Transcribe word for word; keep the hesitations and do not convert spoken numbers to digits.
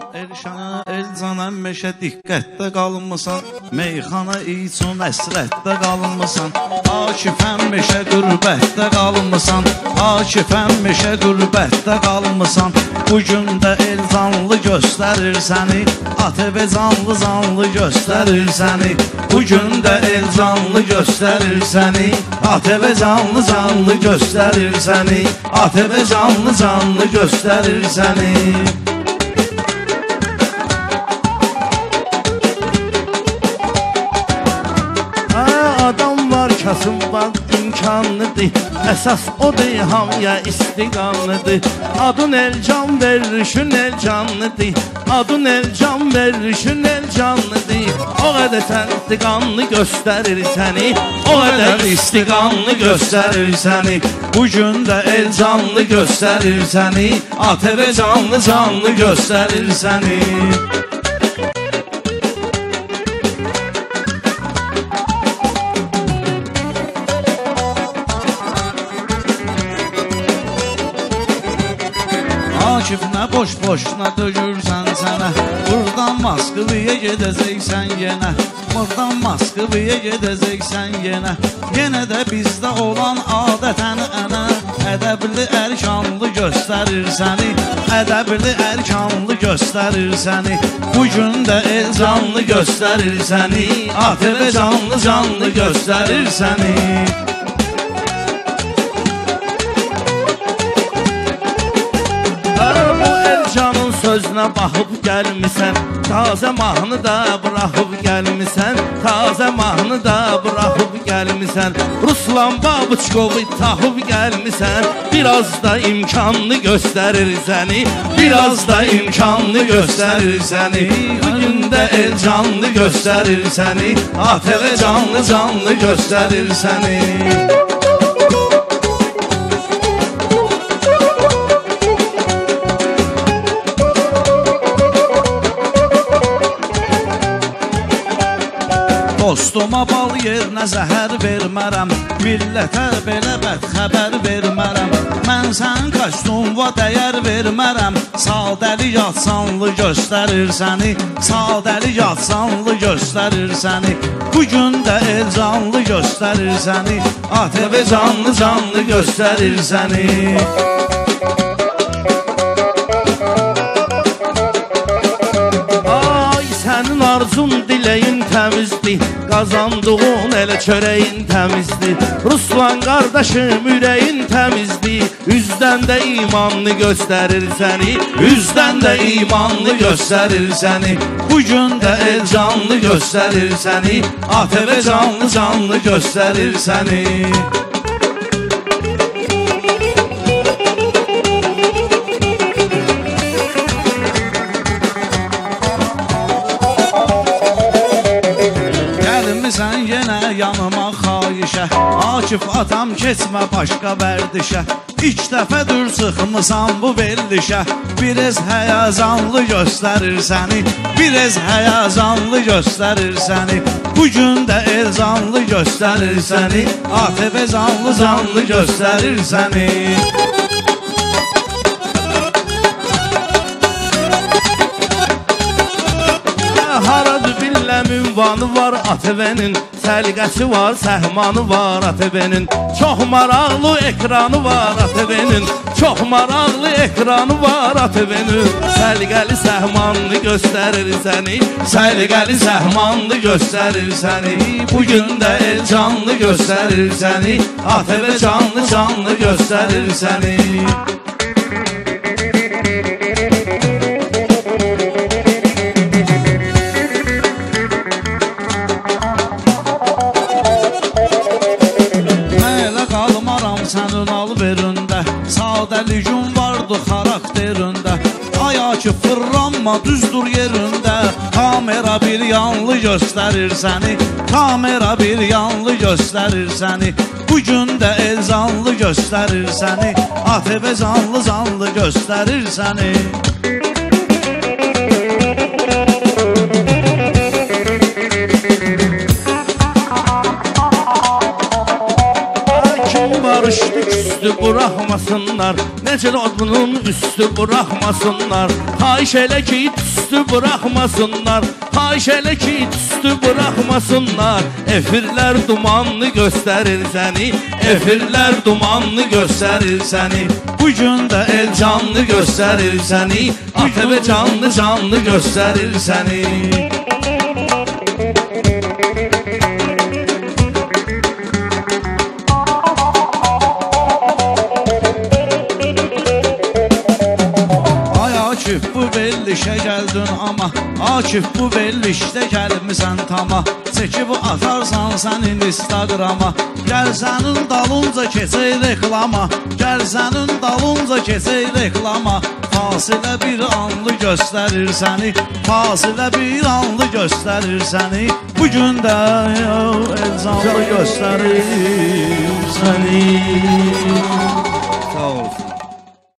Elşana, Elcana, meşə diqqətdə qalınmısan, meyxana üçün əsrətdə qalınmısan, Akifəm meşə qürbətdə qalınmısan, Akifəm meşə qürbətdə qalınmısan. Bugün də Elcanlı göstərir səni, A T V canlı canlı göstərir səni. Bugün də Elcanlı göstərir səni, A T V canlı canlı göstərir səni, A T V canlı canlı göstərir səni. Adam var, kasım var, imkanlıdır, əsas odur, hamıya istiqanlıdır. Adın Elcan verişin Elcanlıdır, adın Elcan verişin Elcanlıdır. O qədər istiqanlı göstərir səni, o qədər istiqanlı göstərir səni. Bugün də Elcanlı göstərir səni, A T V canlı canlı göstərir səni. Akif nə boş-boşuna dögürsən sənə, buradan Moskvaya gedəcəksən yenə, buradan Moskvaya gedəcəksən yenə. Yenə də bizdə olan adətən ənə, ədəbli ərkanlı göstərir səni, ədəbli ərkanlı göstərir səni. Bugün də Elcanlı göstərir səni, A T V canlı canlı göstərir səni. Sözünə baxıb gəlmisən, tazə mahnı da bıraxıb gəlmisən, tazə mahnı da bıraxıb gəlmisən. Ruslan Babuçkovu taxıb gəlmisən, biraz da imkanlı göstərir səni, biraz da imkanlı göstərir səni. Bugün də Elcanlı göstərir səni, A T V canlı canlı göstərir səni. Dostuma bal yerinə zəhər vermərəm, millətə belə bəd xəbər vermərəm. Mən sən kostyumva dəyər vermərəm, sadəli yatsanlı göstərir səni, sadəli yatsanlı göstərir səni. Bugün də Elcanlı göstərir səni, A T V canlı canlı göstərir səni. Sənin arzun diləyin təmizdir, qazandığın elə çörəyin təmizdir. Ruslan qardaşım ürəyin təmizdir, üzdən də imanlı göstərir səni, üzdən də imanlı göstərir səni. Bugün də Elcanlı göstərir səni, A T V canlı canlı göstərir səni. Sən yenə yanıma xahişə, Akif atam keçmə başqa vərdişə. İlk dəfədir çıxmısan bu verilişə, biraz həyəcanlı göstərir səni, biraz həyəcanlı göstərir səni. Bugün də Elcanlı göstərir səni, A T V canlı canlı göstərir səni. Haradır billəm ünvanı var A T V-nin, səliqəsi var, səhmanı var A T V-nin. Çox maraqlı ekranı var A T V-nin, çox maraqlı ekranı var A T V-nin. Səliqəli səhmanlı göstərir səni, səliqəli səhmanlı göstərir səni. Bugün də Elcanlı göstərir səni, A T V canlı canlı göstərir səni. Sənin alverində, sadəliyin vardı xarakterində. Ay Akif fırlanma düzdür yerində, kamera bir yanlı göstərir səni, kamera bir yanlı göstərir səni. Bugün də Elcanlı göstərir səni, A T V canlı canlı göstərir səni. Barışdı üstü buraxmasınlar. Necə bunun üstü buraxmasınlar. Xahiş elə ki üstü buraxmasınlar. Xahiş elə ki üstü buraxmasınlar. Efirlər dumanlı göstərir səni. Efirlər dumanlı göstərir səni. Bugün də el Canlı göstərir səni. A T V canlı canlı göstərir səni. Akif bu verilişə gəldin ama Akif bu verilişdə gəlmisən tama Çəkib atarsan sənin Instagrama Gəl sənin dalınca keçək reklama Gəl sənin dalınca keçək reklama Fasilə bir anlı göstərir səni Fasilə bir anlı göstərir səni Bugün də Elcanlı göstərir səni Sağ olsun.